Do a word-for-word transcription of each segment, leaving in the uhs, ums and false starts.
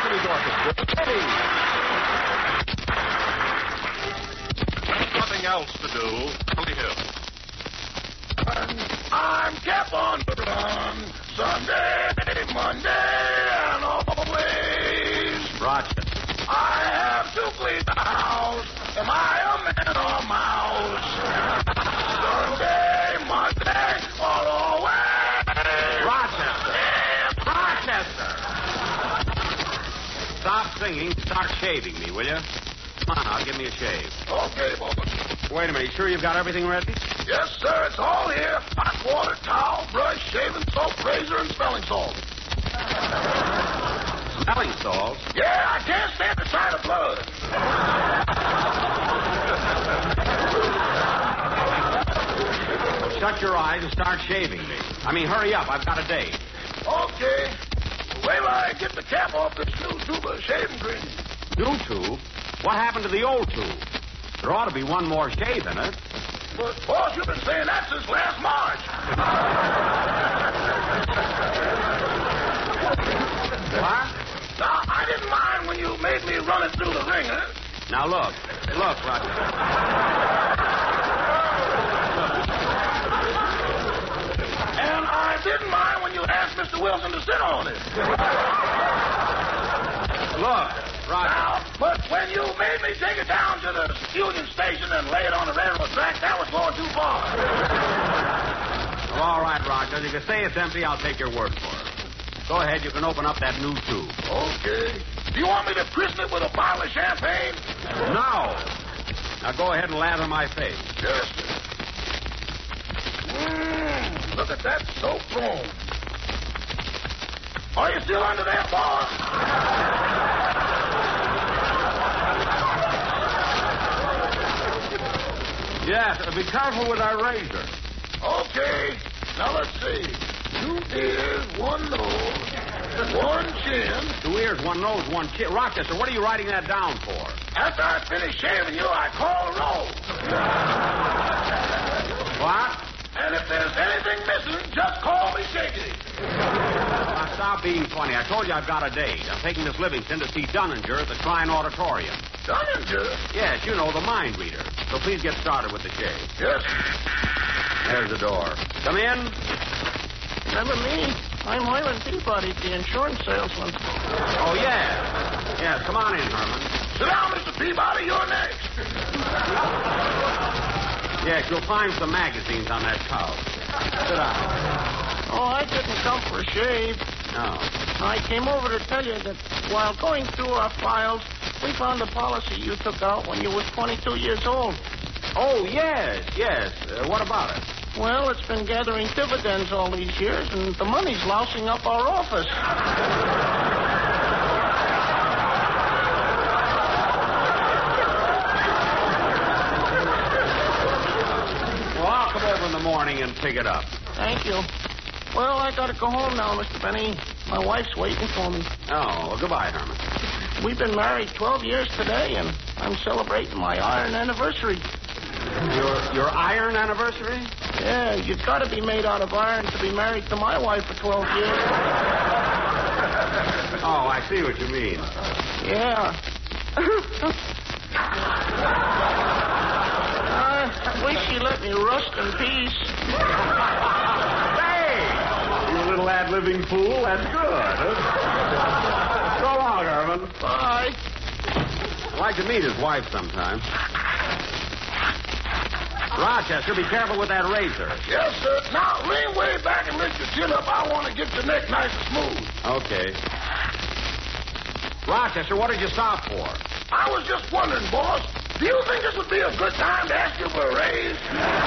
Jimmy Dorcas. Ready. Nothing else to do. Beverly Hills. I'm kept on the run. Sunday, Monday, and always. Rochester. I have to clean the house. Am I a man or a mouse? Sunday, Monday, or always. Rochester. Rochester. Stop singing. Start shaving me, will you? Come on, now. Give me a shave. Okay, boy. Wait a minute. You sure you've got everything ready? Yes, sir. It's all here. Hot water, towel, brush, shaving soap, razor, and smelling salt. Smelling salts? Yeah, I can't stand the sight of blood. Well, shut your eyes and start shaving me. I mean, hurry up. I've got a date. Okay. Wait till I get the cap off this new tube of shaving cream. New tube? What happened to the old tube? There ought to be one more shave in it. But, boss, you've been saying that since last March. What? Now, I didn't mind when you made me run it through the ringer. Now, look. Look, Roger. And I didn't mind when you asked Mister Wilson to sit on it. Look, Roger. Now, but when you made me take it down to the Union Station and lay it on the railroad track, that was going too far. Well, all right, Roger. If you say it's empty, I'll take your word for it. Go ahead. You can open up that new tube. Okay. Do you want me to christen it with a bottle of champagne? No. Now go ahead and lather my face. Yes, sir. Mmm, look at that soap foam. Are you still under there, boss? Yes, uh, be careful with our razor. Okay. Now let's see. Two ears, one nose, one chin. Two ears, one nose, one chin. Rochester, what are you writing that down for? After I finish shaving you, I call a roll. What? And if there's anything missing, just call me Shaky. Now, stop being funny. I told you I've got a date. I'm taking Miss Livingston to see Dunninger at the Klein Auditorium. Dunninger? Yes, you know, the mind reader. So please get started with the shave. Yes. There's the door. Come in. Remember me? I'm Hiram Peabody, the insurance salesman. Oh, yes. Yes, come on in, Herman. Sit down, Mister Peabody. You're next. Yes, you'll find some magazines on that couch. Sit down. Oh, I didn't come for a shave. No. I came over to tell you that while going through our files, we found a policy you took out when you were twenty-two years old. Oh, yes, yes. Uh, what about it? Well, it's been gathering dividends all these years, and the money's lousing up our office. Well, I'll come over in the morning and pick it up. Thank you. Well, I gotta go home now, Mister Benny. My wife's waiting for me. Oh, well, goodbye, Herman. We've been married twelve years today, and I'm celebrating my iron anniversary. Your your iron anniversary? Yeah, you've got to be made out of iron to be married to my wife for twelve years. Oh, I see what you mean. Yeah. I wish she let me rust in peace. Hey! You little ad-libbing fool. That's good. Huh? So long, Herman. Bye. I'd like to meet his wife sometime. Rochester, be careful with that razor. Yes, sir. Now, lean way back and lift your chin up. I want to get your neck nice and smooth. Okay. Rochester, what did you stop for? I was just wondering, boss, do you think this would be a good time to ask you for a raise?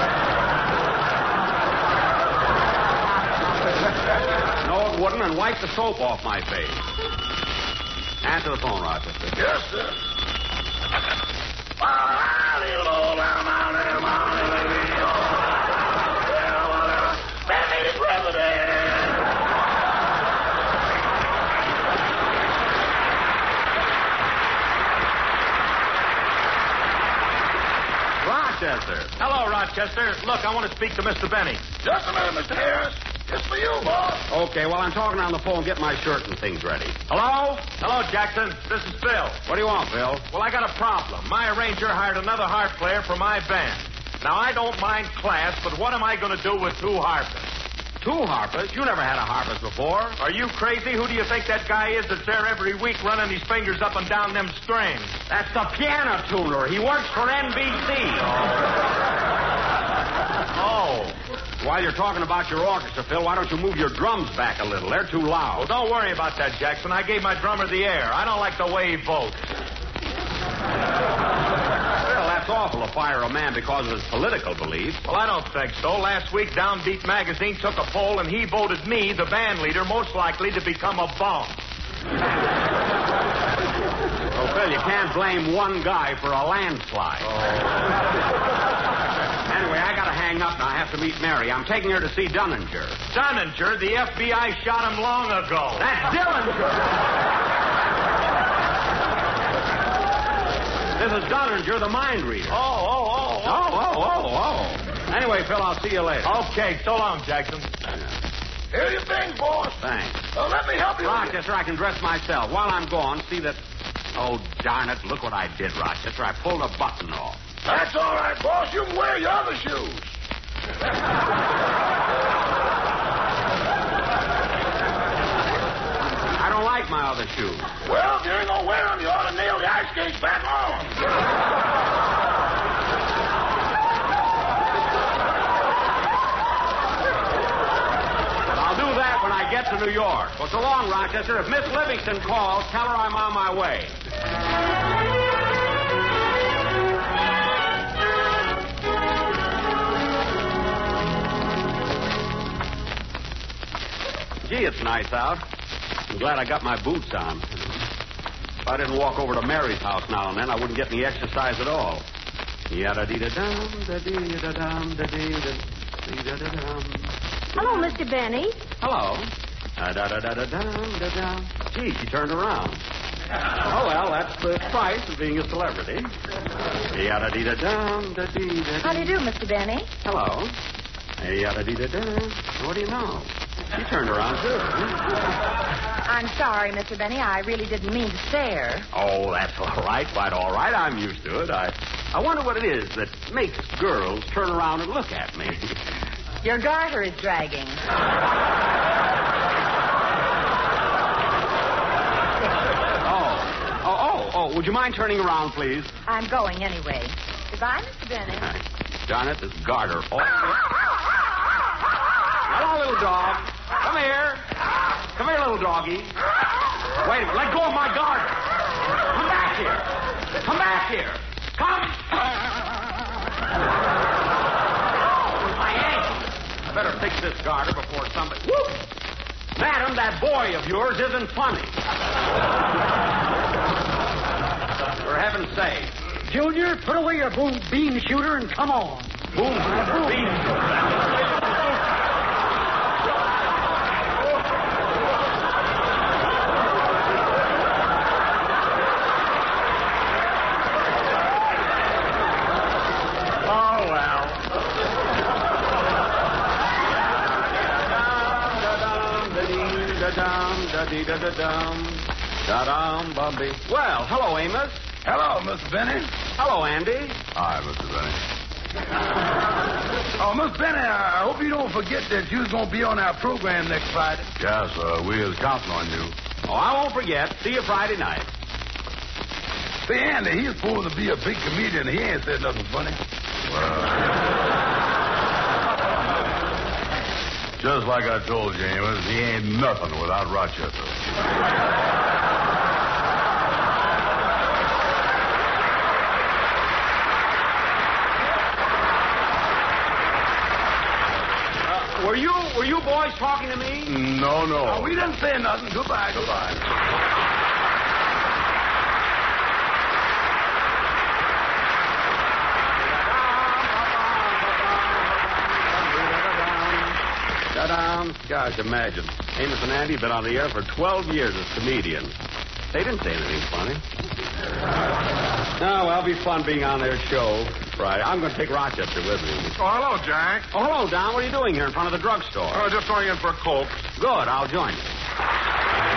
No, it wouldn't, and wipe the soap off my face. Answer the phone, Rochester. Yes, sir. Benny President. Rochester. Hello, Rochester. Look, I want to speak to Mister Benny. Just a minute, Mister Harris. It's for you, boss. Okay, well, I'm talking on the phone. Get my shirt and things ready. Hello? Hello, Jackson. This is Phil. What do you want, Phil? Well, I got a problem. My arranger hired another harp player for my band. Now, I don't mind class, but what am I going to do with two harpists? Two harpists? You never had a harpist before. Are you crazy? Who do you think that guy is that's there every week running his fingers up and down them strings? That's the piano tuner. He works for N B C. Oh. While you're talking about your orchestra, Phil, why don't you move your drums back a little? They're too loud. Well, don't worry about that, Jackson. I gave my drummer the air. I don't like the way he votes. Well, that's awful to fire a man because of his political beliefs. Well, I don't think so. Last week, Downbeat Magazine took a poll, and he voted me, the band leader, most likely to become a bum. Well, Phil, you can't blame one guy for a landslide. Anyway, I gotta hang up now. I have to meet Mary. I'm taking her to see Dunninger. Dunninger? The F B I shot him long ago. That's Dillinger. This is Dunninger, the mind reader. Oh, oh, oh, Oh, oh, oh, oh. Anyway, Phil, I'll see you later. Okay, so long, Jackson. Here you things, boss. Thanks. Uh, let me help you. Rochester, I can dress myself. While I'm gone, see that... Oh, darn it, look what I did, Rochester. I pulled a button off. That's all right, boss. You can wear your other shoes. I don't like my other shoes. Well, if you ain't gonna wear them, you ought to nail the ice skates back on. I'll do that when I get to New York. Well, so long, Rochester. If Miss Livingston calls, tell her I'm on my way. Gee, it's nice out. I'm glad I got my boots on. If I didn't walk over to Mary's house now and then, I wouldn't get any exercise at all. Yada-dee-da-dum, da-dee-da-dum, da-dee-da-dee-da-dum. Hello, Mister Benny. Hello. Da-da-da-da-da-dum, da-dum. Gee, she turned around. Oh, well, that's the price of being a celebrity. Yada-dee-da-dum, da-dee-da-dum. How do you do, Mister Benny? Hello. Yada-dee-da-dum. What do you know? She turned around, too. I'm sorry, Mister Benny. I really didn't mean to stare. Oh, that's all right. Quite all right. I'm used to it. I, I wonder what it is that makes girls turn around and look at me. Your garter is dragging. Oh. Oh, oh, oh. Would you mind turning around, please? I'm going anyway. Goodbye, Mister Benny. Darn it, this garter. Oh. Hello, little dog. Come here. Come here, little doggy. Wait a minute. Let go of my garter. Come back here. Come back here. Come. My ankle. I better fix this garter before somebody... Whoop! Madam, that boy of yours isn't funny. For heaven's sake. Junior, put away your boom bean shooter and come on. Boom, bean shooter. Da-da-dum, da-dum, Bumby. Well, hello, Amos. Hello, Mister Benny. Hello, Andy. Hi, Mister Benny. Oh, Miss Benny, I hope you don't forget that you're going to be on our program next Friday. Yes, uh, we is counting on you. Oh, I won't forget. See you Friday night. See, Andy, he's supposed to be a big comedian. He ain't said nothing funny. Just like I told you, Amos, he ain't nothing without Rochester. Uh, were you were you boys talking to me? No, no. Oh, we didn't say nothing. Goodbye, goodbye. Da-dum. Gosh, imagine. Amos and Andy have been on the air for twelve years as comedians. They didn't say anything funny. Oh, well, it'll be fun being on their show. Right. I'm going to take Rochester with me. Oh, hello, Jack. Oh, hello, Don. What are you doing here in front of the drugstore? Oh, just going in for a Coke. Good. I'll join you.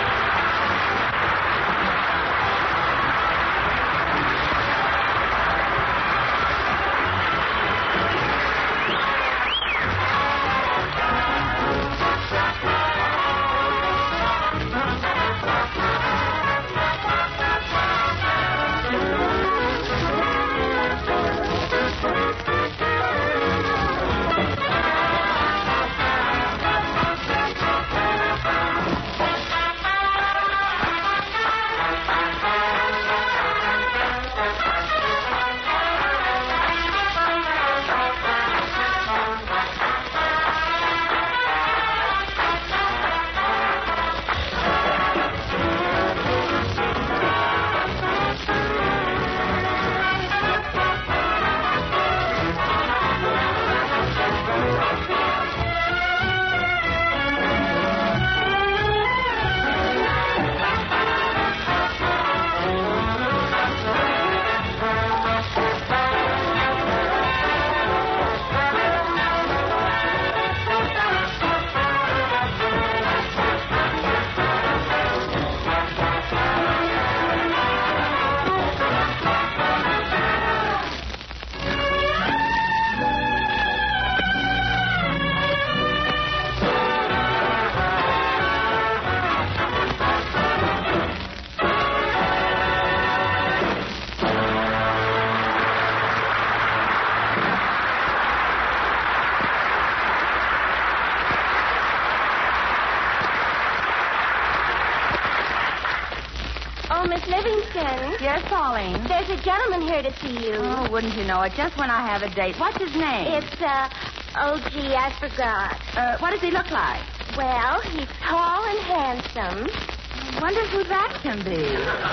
Oh, Miss Livingston. Yes, Pauline? There's a gentleman here to see you. Oh, wouldn't you know it? Just when I have a date. What's his name? It's, uh, oh, gee, I forgot. Uh, what does he look like? Well, he's tall and handsome. I wonder who that can be.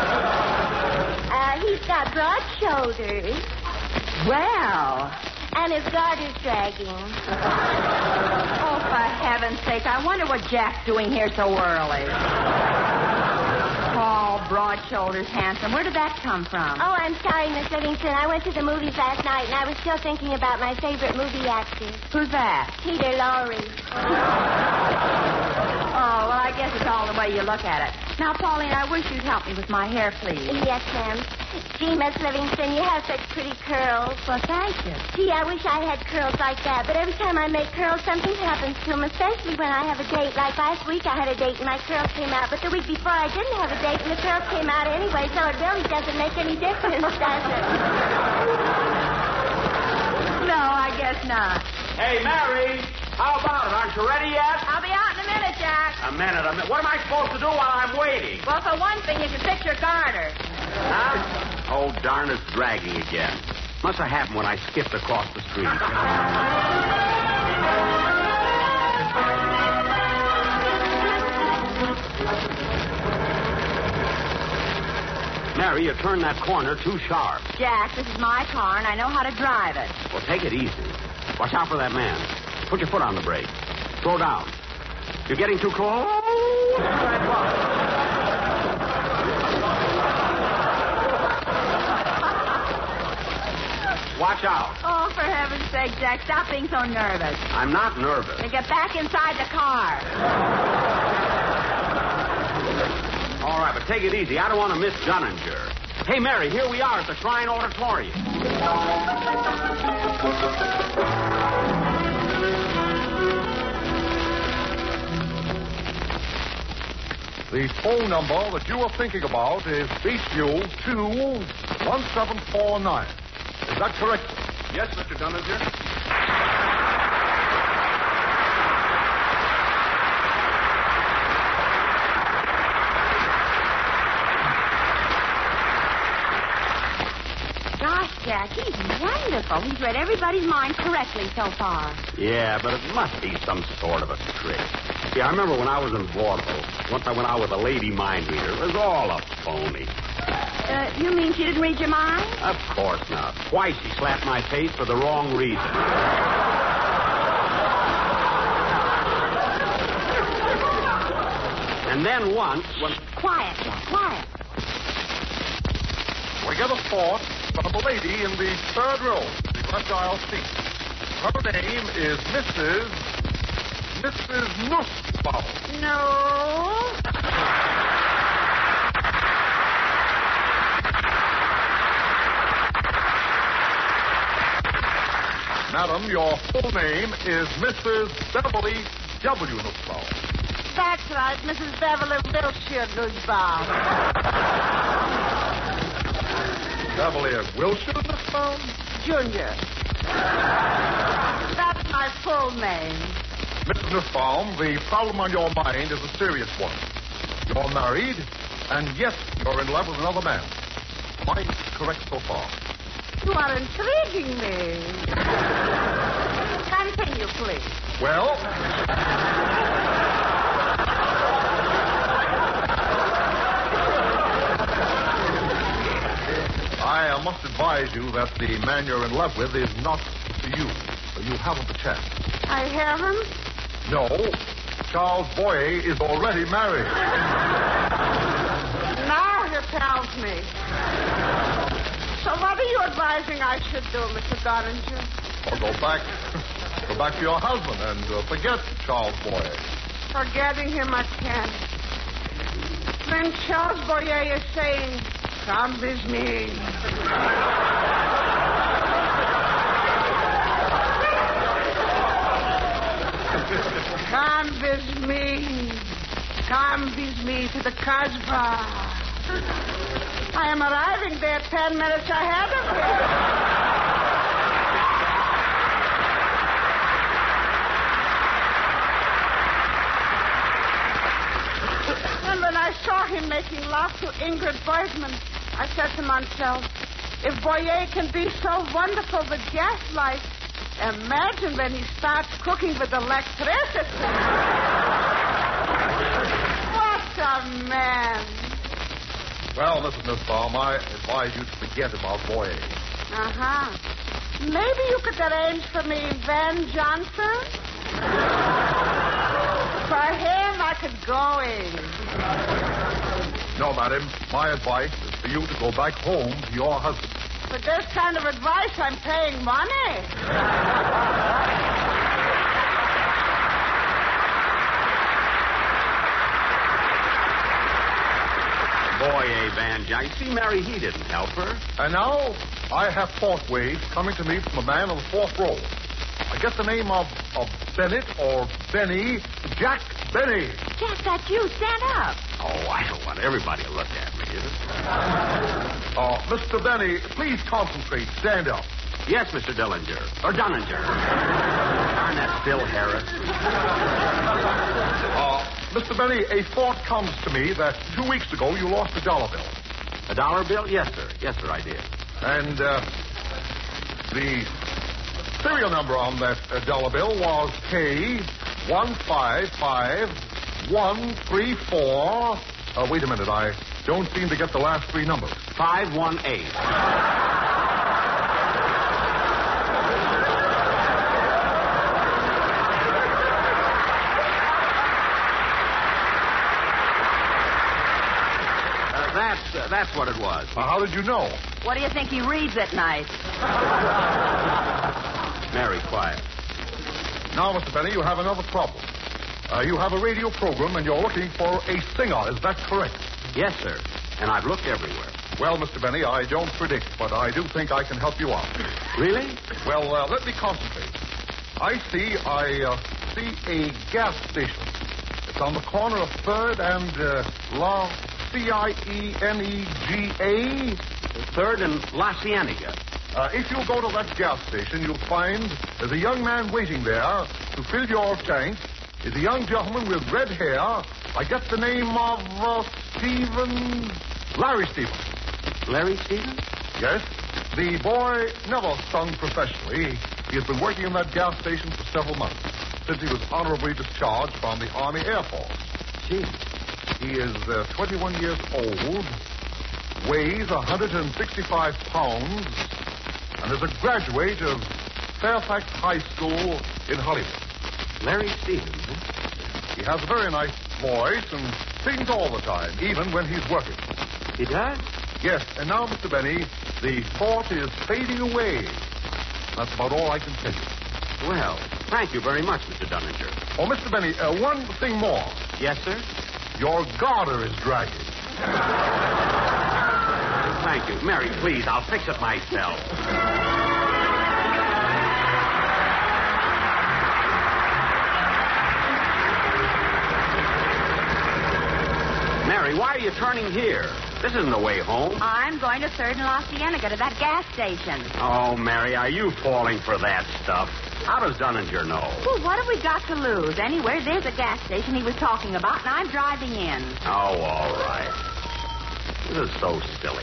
Uh, he's got broad shoulders, Well. and his garter's dragging. Oh, for heaven's sake. I wonder what Jack's doing here so early. Tall, broad shoulders, handsome. Where did that come from? Oh, I'm sorry, Miss Livingston. I went to the movies last night, and I was still thinking about my favorite movie actor, Who's that? Peter Lorre. Oh, well, I guess it's all the way you look at it. Now, Pauline, I wish you'd help me with my hair, please. Yes, ma'am. Gee, Miss Livingston, you have such pretty curls. Well, thank you. Gee, I wish I had curls like that, but every time I make curls, something happens to them, especially when I have a date. Like last week, I had a date and my curls came out, but the week before, I didn't have a date and the curls came out anyway, so it really doesn't make any difference, does it? No, I guess not. Hey, Mary, how about it? Aren't you ready yet? I'll be out in a minute, Jack. A minute, a minute. What am I supposed to do while I'm waiting? Well, for one thing, you can fix your garter. Huh? Oh, darn, it's dragging again. Must have happened when I skipped across the street. Mary, you turned that corner too sharp. Jack, this is my car, and I know how to drive it. Well, take it easy. Watch out for that man. Put your foot on the brake. Slow down. You're getting too close. Watch out. Oh, for heaven's sake, Jack, stop being so nervous. I'm not nervous. Now get back inside the car. All right, but take it easy. I don't want to miss Gunninger. Hey, Mary, here we are at the Shrine Auditorium. The phone number that you are thinking about is Beachview two one seven four nine. Is that correct? Yes, Mister Gunninger. Gosh, Jack, he's wonderful. He's read everybody's mind correctly so far. Yeah, but it must be some sort of a trick. See, I remember when I was in vaudeville, once I went out with a lady mind reader. It was all a phony. Uh, you mean she didn't read your mind? Of course not. Twice she slapped my face for the wrong reason. And then once, when... Quiet, Jack, quiet. We get a fourth from the lady in the third row, the left aisle seat. Her name is Missus Missus Nussbaum. No. Madam, your full name is Missus Beverly W. Nussbaum. That's right, Missus Beverly Wilshire Nussbaum. Beverly Wilshire Nussbaum? Junior. That's my full name. Missus Nussbaum, the problem on your mind is a serious one. You're married, and yes, you're in love with another man. Am I correct so far? You are intriguing me. Continue, please. Well, I uh, must advise you that the man you're in love with is not for you. You haven't a chance. I haven't? No, Charles Boyer is already married. Now he tells me. So what are you advising I should do, Mister Gottinger? Or go back, go back to your husband and uh, forget Charles Boyer. Forgetting him, I can't. Then Charles Boyer is saying, come with me. Come with me. Come with me to the Kasbah. I am arriving there ten minutes ahead of him. And when I saw him making love to Ingrid Bergman, I said to myself, if Boyer can be so wonderful with gaslight, imagine when he starts cooking with electricity. What a man. Well, Missus Nussbaum, I advise you to forget about Boyer. Uh-huh. Maybe you could arrange for me Van Johnson? For him, I could go in. No, madam. My advice is for you to go back home to your husband. For this kind of advice, I'm paying money. Boy, Van Johnson. You see, Mary, he didn't help her. And now, I have fourth waves coming to me from a man on the fourth row. I get the name of, of Bennett or Benny. Jack Benny. Jack, that's you. Stand up. Oh, I don't want everybody to look at me. Oh, Mister Benny, please concentrate. Stand up. Yes, Mister Dillinger. Or Dunninger. Darn that Phil Harris. Uh, Mister Benny, a thought comes to me that two weeks ago you lost a dollar bill. A dollar bill? Yes, sir. Yes, sir, I did. And uh, the serial number on that uh, dollar bill was K one five five one three four. Uh, wait a minute, I don't seem to get the last three numbers. five one eight. That's, uh, that's what it was. Uh, how did you know? What do you think he reads at night? Mary, quiet. Now, Mister Benny, you have another problem. Uh, you have a radio program and you're looking for a singer. Is that correct? Yes, sir. And I've looked everywhere. Well, Mister Benny, I don't predict, but I do think I can help you out. Really? Well, uh, let me concentrate. I see, I uh, see a gas station. It's on the corner of third and uh, La C I E N E G A. Third and La Cienega. Uh, if you go to that gas station, you'll find there's a young man waiting there to fill your tank. Is a young gentleman with red hair. I get the name of uh, Stephen... Larry Stevens. Larry Stevens? Yes. The boy never sung professionally. He has been working in that gas station for several months, since he was honorably discharged from the Army Air Force. Gee. He is uh, twenty-one years old, weighs one hundred sixty-five pounds, and is a graduate of Fairfax High School in Hollywood. Larry Stevens, huh? He has a very nice voice and sings all the time, even when he's working. He does? Yes, and now, Mister Benny, the thought is fading away. That's about all I can tell you. Well, thank you very much, Mister Dunninger. Oh, Mister Benny, uh, one thing more. Yes, sir? Your garter is dragging. Thank you. Mary, please, I'll fix it myself. Mary, why are you turning here? This isn't the way home. I'm going to Third and La Cienega to that gas station. Oh, Mary, are you falling for that stuff? How does Dunninger know? Well, what have we got to lose? Anyway, there's a gas station he was talking about, and I'm driving in. Oh, all right. This is so silly.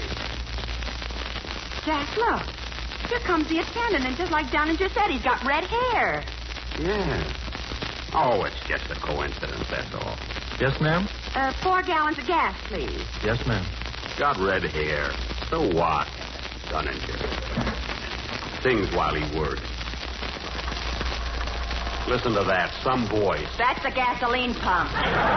Jack, look. Here comes the attendant, and just like Dunninger said, he's got red hair. Yeah. Oh, it's just a coincidence, that's all. Yes, ma'am? Uh, four gallons of gas, please. Yes, ma'am. Got red hair. So what? Dunninger. Sings while he works. Listen to that. Some voice. That's the gasoline pump.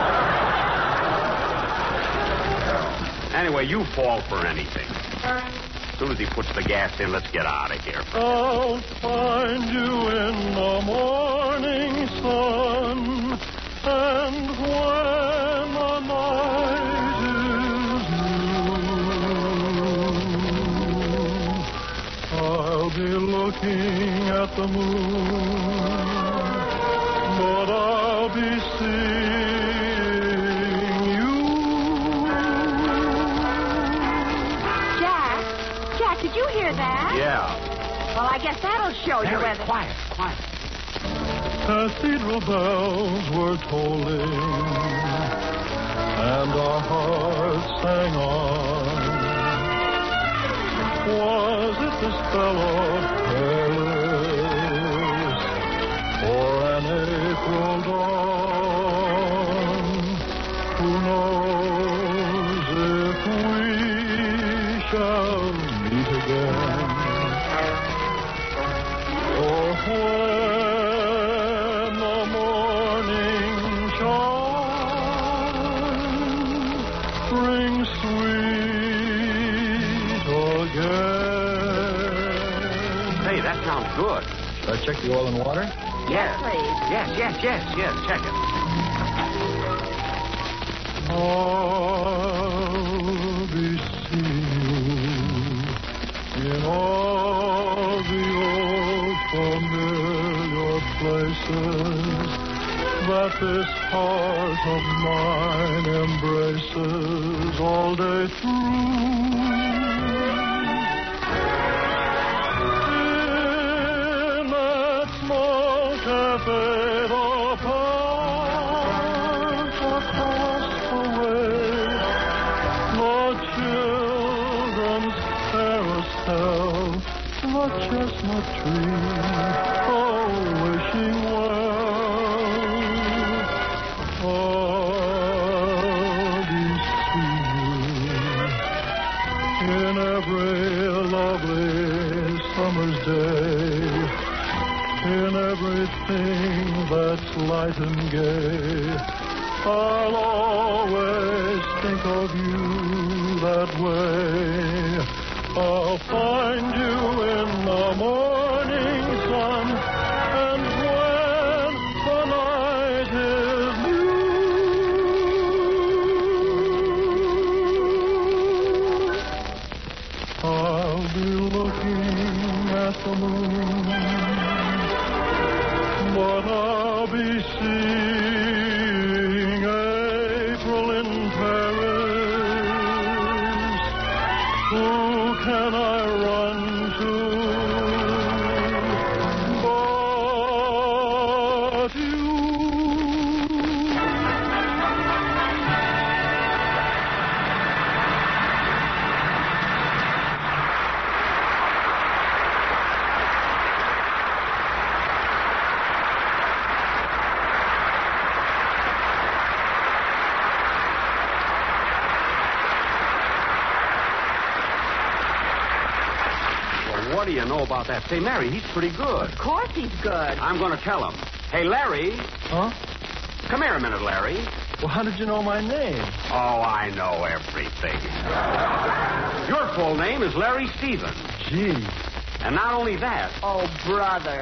Anyway, you fall for anything. As soon as he puts the gas in, let's get out of here. I'll find you in the morning sun, and when the night is new, I'll be looking at the moon, but I'll be seeing you. Jack? Jack, did you hear that? Yeah. Well, I guess that'll show you Mary, whether... quiet, quiet. Cathedral bells were tolling, and our hearts sang on. Was it the spell of Paris, or an April dawn? Who knows if we shall meet again? Or when the morning chimes ring sweet again. Hey, that sounds good. Should I check the oil and water? Yes, please. Yes, yes, yes, yes. Check it. I'll be seeing you in all the old familiar places that this heart of mine embraces all day through. In that small cafe, the park across the way, the children's carousel, the chestnut tree, oh, wishing well. I'll be seeing in every lovely summer's day, in everything that's light and gay, I'll always think of you that way. I'll find you in the morning sun, and when the night is new, I'll be looking at the moon, but I'll be seeing April in Paris. Who can I run to but you? What do you know about that? Say, Mary, he's pretty good. Of course he's good. I'm going to tell him. Hey, Larry. Huh? Come here a minute, Larry. Well, how did you know my name? Oh, I know everything. Your full name is Larry Stevens. Gee. And not only that. Oh, brother.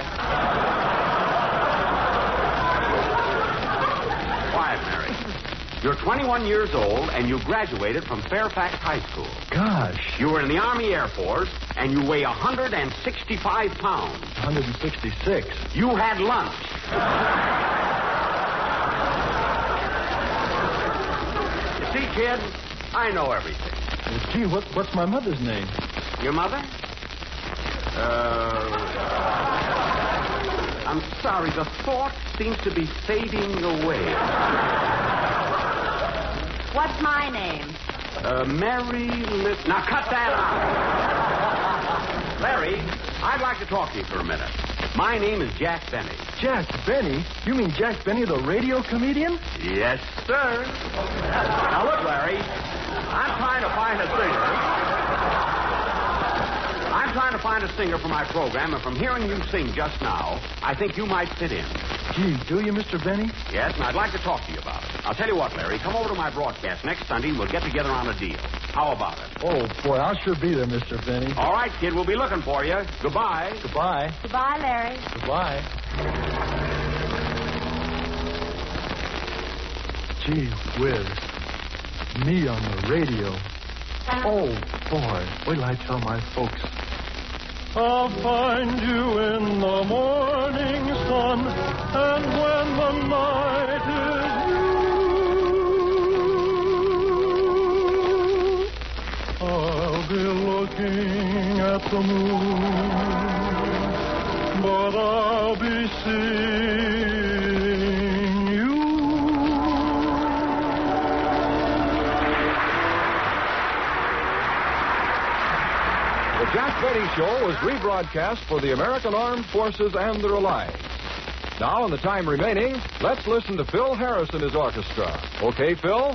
Quiet, Mary. You're twenty-one years old, and you graduated from Fairfax High School. Gosh. You were in the Army Air Force, and you weigh one hundred sixty-five pounds. one hundred sixty-six. You had lunch. You see, kid, I know everything. Well, gee, what, what's my mother's name? Your mother? Uh, I'm sorry, the thought seems to be fading away. What's my name? Uh, Mary Liz... Now, cut that out. Larry, I'd like to talk to you for a minute. My name is Jack Benny. Jack Benny? You mean Jack Benny, the radio comedian? Yes, sir. Now, look, Larry, I'm trying to find a singer. I'm trying to find a singer for my program, and from hearing you sing just now, I think you might fit in. Gee, do you, Mister Benny? Yes, and I'd like to talk to you about it. I'll tell you what, Larry, come over to my broadcast next Sunday, and we'll get together on a deal. How about it? Oh, boy, I'll sure be there, Mister Benny. All right, kid, we'll be looking for you. Goodbye. Goodbye. Goodbye, Larry. Goodbye. Gee whiz. Me on the radio. Oh, boy. Wait till I tell my folks. I'll find you in the morning sun, and when the night is new, I'll be looking at the moon, but I'll be seeing you. The Jack Benny Show was rebroadcast for the American Armed Forces and their allies. Now, in the time remaining, let's listen to Phil Harris and his orchestra. Okay, Phil?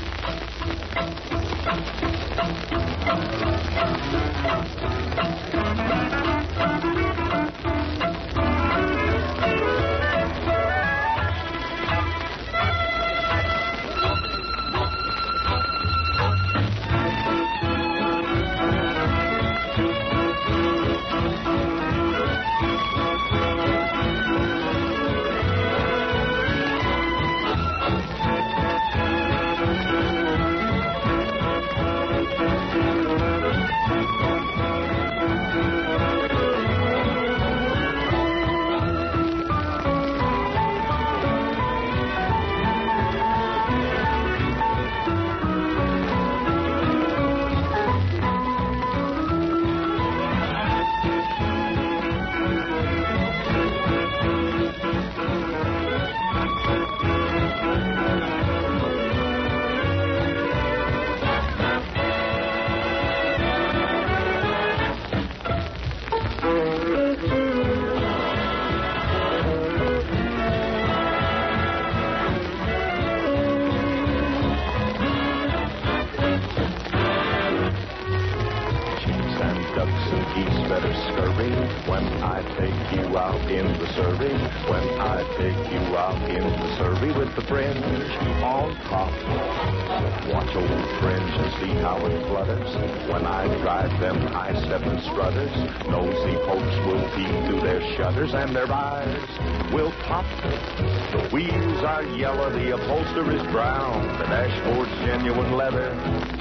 And their eyes will pop. The wheels are yellow, the upholster is brown, the dashboard's genuine leather.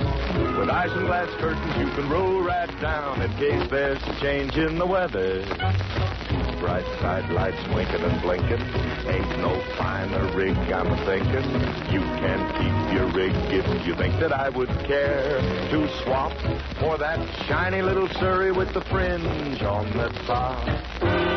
With ice and glass curtains, you can roll right down in case there's a change in the weather. Bright side lights winking and blinking, ain't no finer rig I'm a-thinking. You can keep your rig if you think that I would care to swap for that shiny little Surrey with the fringe on the top.